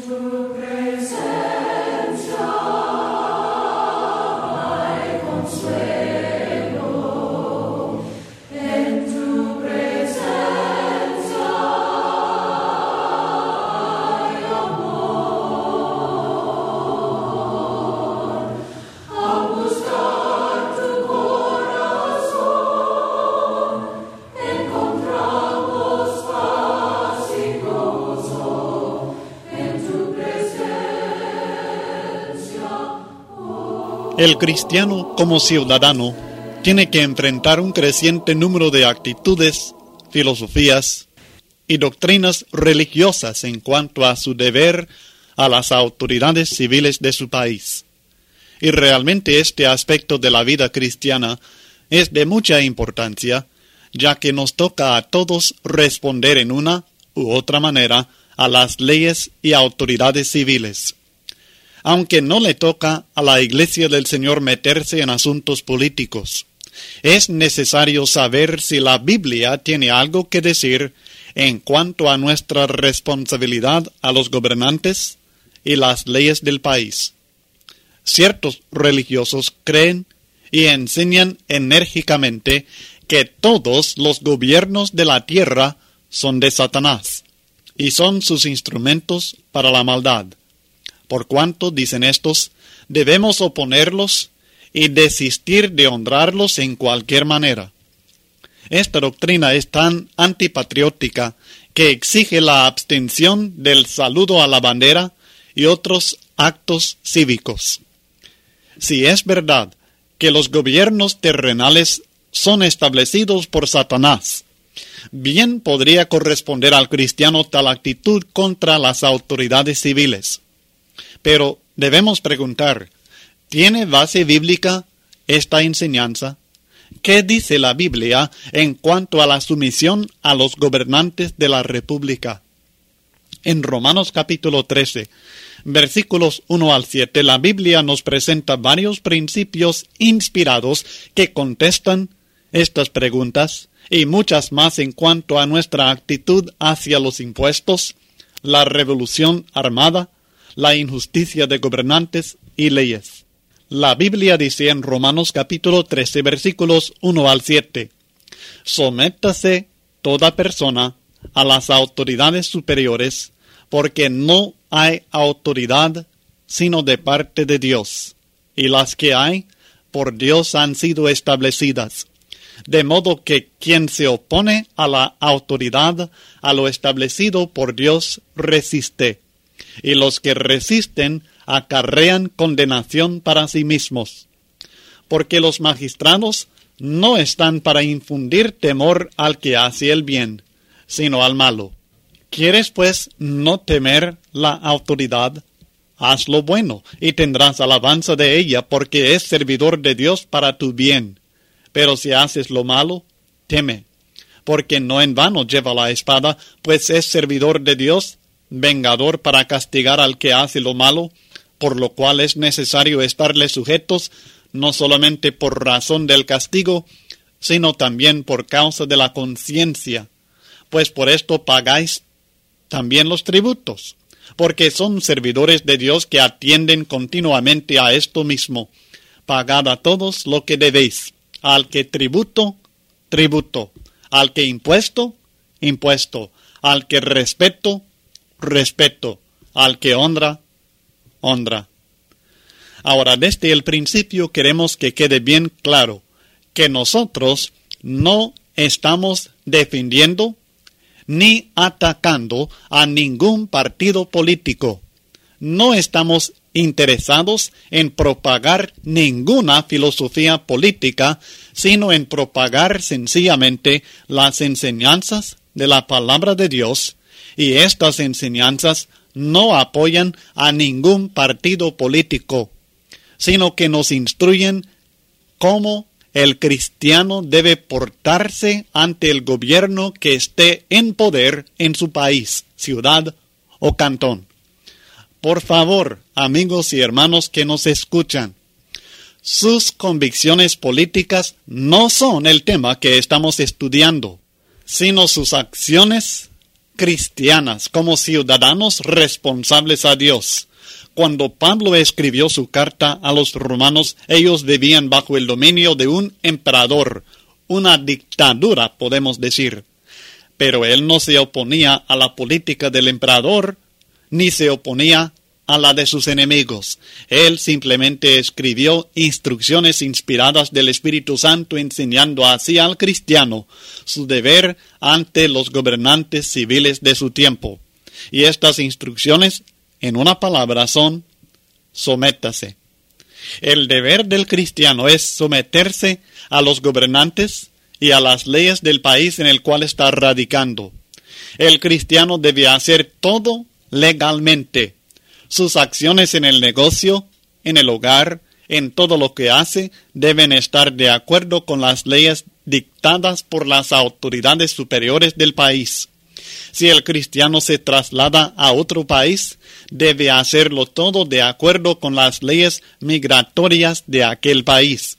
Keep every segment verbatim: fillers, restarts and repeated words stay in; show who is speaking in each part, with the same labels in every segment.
Speaker 1: El cristiano, como ciudadano, tiene que enfrentar un creciente número de actitudes, filosofías y doctrinas religiosas en cuanto a su deber a las autoridades civiles de su país. Y realmente este aspecto de la vida cristiana es de mucha importancia, ya que nos toca a todos responder en una u otra manera a las leyes y autoridades civiles. Aunque no le toca a la Iglesia del Señor meterse en asuntos políticos, es necesario saber si la Biblia tiene algo que decir en cuanto a nuestra responsabilidad a los gobernantes y las leyes del país. Ciertos religiosos creen y enseñan enérgicamente que todos los gobiernos de la tierra son de Satanás y son sus instrumentos para la maldad. Por cuanto, dicen estos, debemos oponerlos y desistir de honrarlos en cualquier manera. Esta doctrina es tan antipatriótica que exige la abstención del saludo a la bandera y otros actos cívicos. Si es verdad que los gobiernos terrenales son establecidos por Satanás, bien podría corresponder al cristiano tal actitud contra las autoridades civiles. Pero debemos preguntar, ¿tiene base bíblica esta enseñanza? ¿Qué dice la Biblia en cuanto a la sumisión a los gobernantes de la República? En Romanos capítulo trece, versículos uno al siete, la Biblia nos presenta varios principios inspirados que contestan estas preguntas y muchas más en cuanto a nuestra actitud hacia los impuestos, la revolución armada, la injusticia de gobernantes y leyes. La Biblia dice en Romanos capítulo trece, versículos uno al siete, «Sométase toda persona a las autoridades superiores, porque no hay autoridad sino de parte de Dios, y las que hay, por Dios han sido establecidas. De modo que quien se opone a la autoridad, a lo establecido por Dios, resiste. Y los que resisten acarrean condenación para sí mismos. Porque los magistrados no están para infundir temor al que hace el bien, sino al malo. ¿Quieres, pues, no temer la autoridad? Haz lo bueno, y tendrás alabanza de ella, porque es servidor de Dios para tu bien. Pero si haces lo malo, teme, porque no en vano lleva la espada, pues es servidor de Dios, vengador para castigar al que hace lo malo, por lo cual es necesario estarle sujetos, no solamente por razón del castigo, sino también por causa de la conciencia, pues por esto pagáis también los tributos, porque son servidores de Dios que atienden continuamente a esto mismo. Pagad a todos lo que debéis, al que tributo, tributo, al que impuesto, impuesto, al que respeto, respeto, al que honra, honra. Ahora, desde el principio queremos que quede bien claro que nosotros no estamos defendiendo ni atacando a ningún partido político. No estamos interesados en propagar ninguna filosofía política, sino en propagar sencillamente las enseñanzas de la palabra de Dios, y estas enseñanzas no apoyan a ningún partido político, sino que nos instruyen cómo el cristiano debe portarse ante el gobierno que esté en poder en su país, ciudad o cantón. Por favor, amigos y hermanos que nos escuchan, sus convicciones políticas no son el tema que estamos estudiando, sino sus acciones cristianas, como ciudadanos responsables a Dios. Cuando Pablo escribió su carta a los romanos, ellos vivían bajo el dominio de un emperador, una dictadura, podemos decir. Pero él no se oponía a la política del emperador, ni se oponía a la de sus enemigos. Él simplemente escribió instrucciones inspiradas del Espíritu Santo, enseñando así al cristiano su deber ante los gobernantes civiles de su tiempo. Y estas instrucciones, en una palabra, son: sométase. El deber del cristiano es someterse a los gobernantes y a las leyes del país en el cual está radicando. El cristiano debe hacer todo legalmente. Sus acciones en el negocio, en el hogar, en todo lo que hace, deben estar de acuerdo con las leyes dictadas por las autoridades superiores del país. Si el cristiano se traslada a otro país, debe hacerlo todo de acuerdo con las leyes migratorias de aquel país.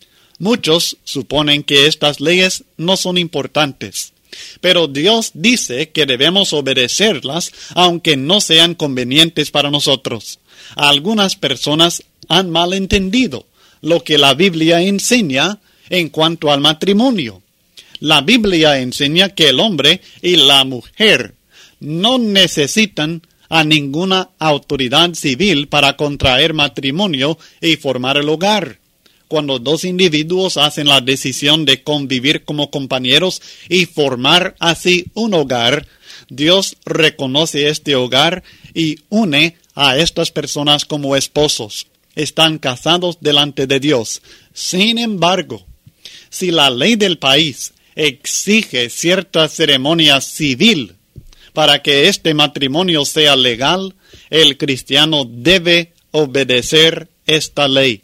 Speaker 1: Muchos suponen que estas leyes no son importantes, pero Dios dice que debemos obedecerlas aunque no sean convenientes para nosotros. Algunas personas han malentendido lo que la Biblia enseña en cuanto al matrimonio. La Biblia enseña que el hombre y la mujer no necesitan a ninguna autoridad civil para contraer matrimonio y formar el hogar. Cuando dos individuos hacen la decisión de convivir como compañeros y formar así un hogar, Dios reconoce este hogar y une a estas personas como esposos. Están casados delante de Dios. Sin embargo, si la ley del país exige cierta ceremonia civil para que este matrimonio sea legal, el cristiano debe obedecer esta ley.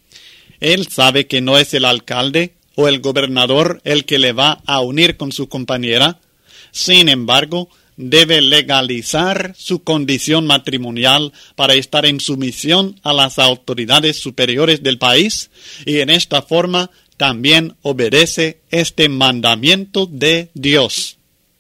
Speaker 1: Él sabe que no es el alcalde o el gobernador el que le va a unir con su compañera. Sin embargo, debe legalizar su condición matrimonial para estar en sumisión a las autoridades superiores del país, y en esta forma también obedece este mandamiento de Dios.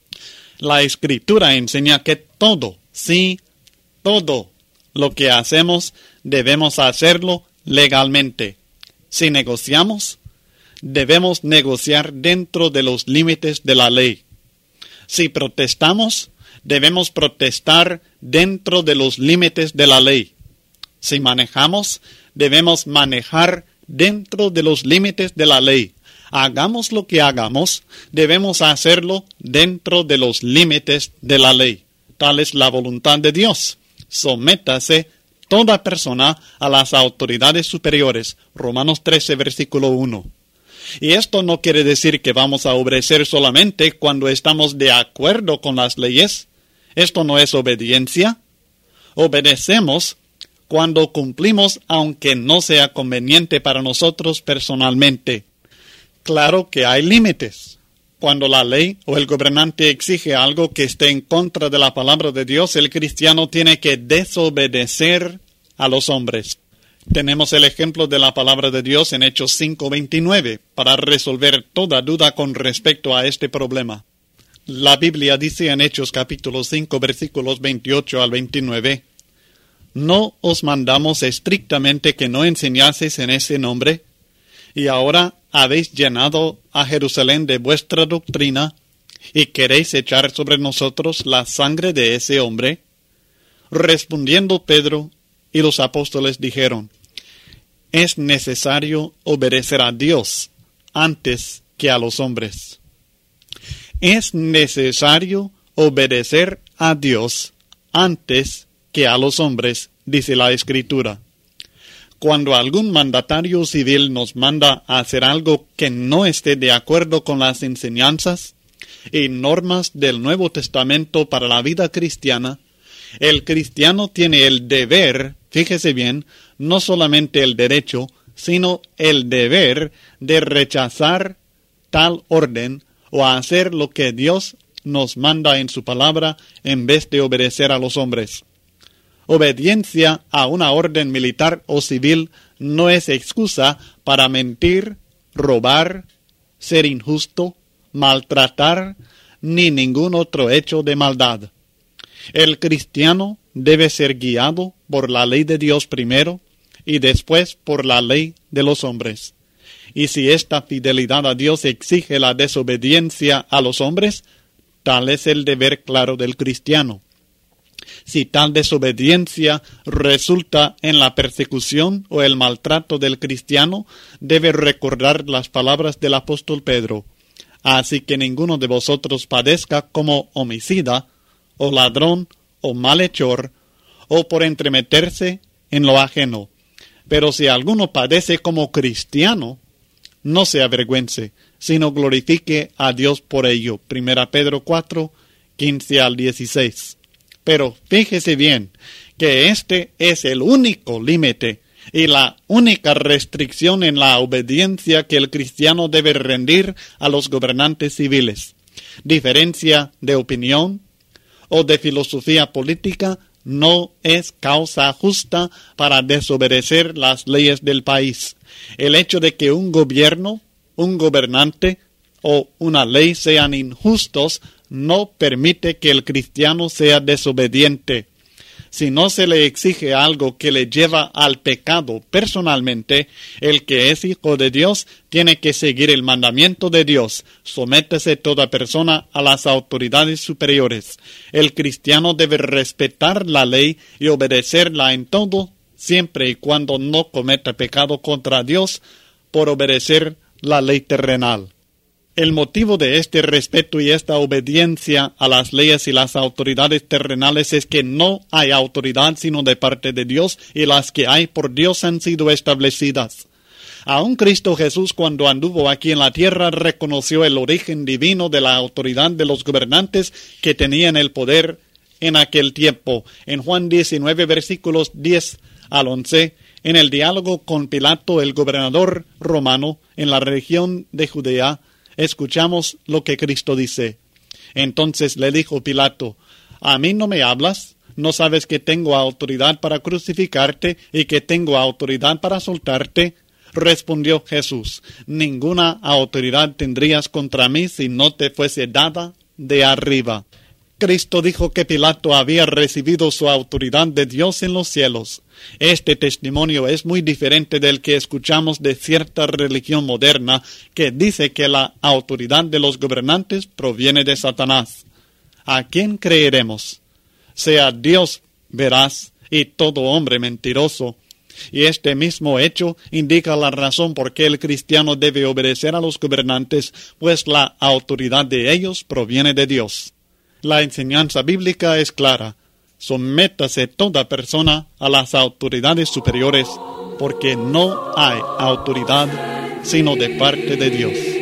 Speaker 1: La Escritura enseña que todo, sí, todo lo que hacemos debemos hacerlo legalmente. Si negociamos, debemos negociar dentro de los límites de la ley. Si protestamos, debemos protestar dentro de los límites de la ley. Si manejamos, debemos manejar dentro de los límites de la ley. Hagamos lo que hagamos, debemos hacerlo dentro de los límites de la ley. Tal es la voluntad de Dios. Sométase toda persona a las autoridades superiores. Romanos trece, versículo uno. Y esto no quiere decir que vamos a obedecer solamente cuando estamos de acuerdo con las leyes. Esto no es obediencia. Obedecemos cuando cumplimos aunque no sea conveniente para nosotros personalmente. Claro que hay límites. Cuando la ley o el gobernante exige algo que esté en contra de la palabra de Dios, el cristiano tiene que desobedecer a los hombres. Tenemos el ejemplo de la palabra de Dios en Hechos cinco veintinueve para resolver toda duda con respecto a este problema. La Biblia dice en Hechos capítulo cinco versículos veintiocho al veintinueve: ¿No os mandamos estrictamente que no enseñaseis en ese nombre? Y ahora habéis llenado a Jerusalén de vuestra doctrina, y queréis echar sobre nosotros la sangre de ese hombre. Respondiendo Pedro y los apóstoles dijeron: es necesario obedecer a Dios antes que a los hombres. Es necesario obedecer a Dios antes que a los hombres, dice la Escritura. Cuando algún mandatario civil nos manda a hacer algo que no esté de acuerdo con las enseñanzas y normas del Nuevo Testamento para la vida cristiana, el cristiano tiene el deber, fíjese bien, no solamente el derecho, sino el deber de rechazar tal orden o hacer lo que Dios nos manda en su palabra en vez de obedecer a los hombres. Obediencia a una orden militar o civil no es excusa para mentir, robar, ser injusto, maltratar, ni ningún otro hecho de maldad. El cristiano debe ser guiado por la ley de Dios primero y después por la ley de los hombres. Y si esta fidelidad a Dios exige la desobediencia a los hombres, tal es el deber claro del cristiano. Si tal desobediencia resulta en la persecución o el maltrato del cristiano, debe recordar las palabras del apóstol Pedro. Así que ninguno de vosotros padezca como homicida, o ladrón, o malhechor, o por entremeterse en lo ajeno. Pero si alguno padece como cristiano, no se avergüence, sino glorifique a Dios por ello. Primera Pedro cuatro, quince al dieciséis. Pero fíjese bien que este es el único límite y la única restricción en la obediencia que el cristiano debe rendir a los gobernantes civiles. Diferencia de opinión o de filosofía política no es causa justa para desobedecer las leyes del país. El hecho de que un gobierno, un gobernante o una ley sean injustos no permite que el cristiano sea desobediente. Si no se le exige algo que le lleva al pecado personalmente, el que es hijo de Dios tiene que seguir el mandamiento de Dios. Sométese toda persona a las autoridades superiores. El cristiano debe respetar la ley y obedecerla en todo, siempre y cuando no cometa pecado contra Dios por obedecer la ley terrenal. El motivo de este respeto y esta obediencia a las leyes y las autoridades terrenales es que no hay autoridad sino de parte de Dios, y las que hay por Dios han sido establecidas. Aun Cristo Jesús, cuando anduvo aquí en la tierra, reconoció el origen divino de la autoridad de los gobernantes que tenían el poder en aquel tiempo. En Juan diecinueve, versículos diez al once, en el diálogo con Pilato, el gobernador romano en la región de Judea, escuchamos lo que Cristo dice. Entonces le dijo Pilato: ¿a mí no me hablas? ¿No sabes que tengo autoridad para crucificarte y que tengo autoridad para soltarte? Respondió Jesús: ninguna autoridad tendrías contra mí si no te fuese dada de arriba. Cristo dijo que Pilato había recibido su autoridad de Dios en los cielos. Este testimonio es muy diferente del que escuchamos de cierta religión moderna que dice que la autoridad de los gobernantes proviene de Satanás. ¿A quién creeremos? Sea Dios veraz y todo hombre mentiroso. Y este mismo hecho indica la razón por qué el cristiano debe obedecer a los gobernantes, pues la autoridad de ellos proviene de Dios. La enseñanza bíblica es clara: sométase toda persona a las autoridades superiores, porque no hay autoridad sino de parte de Dios.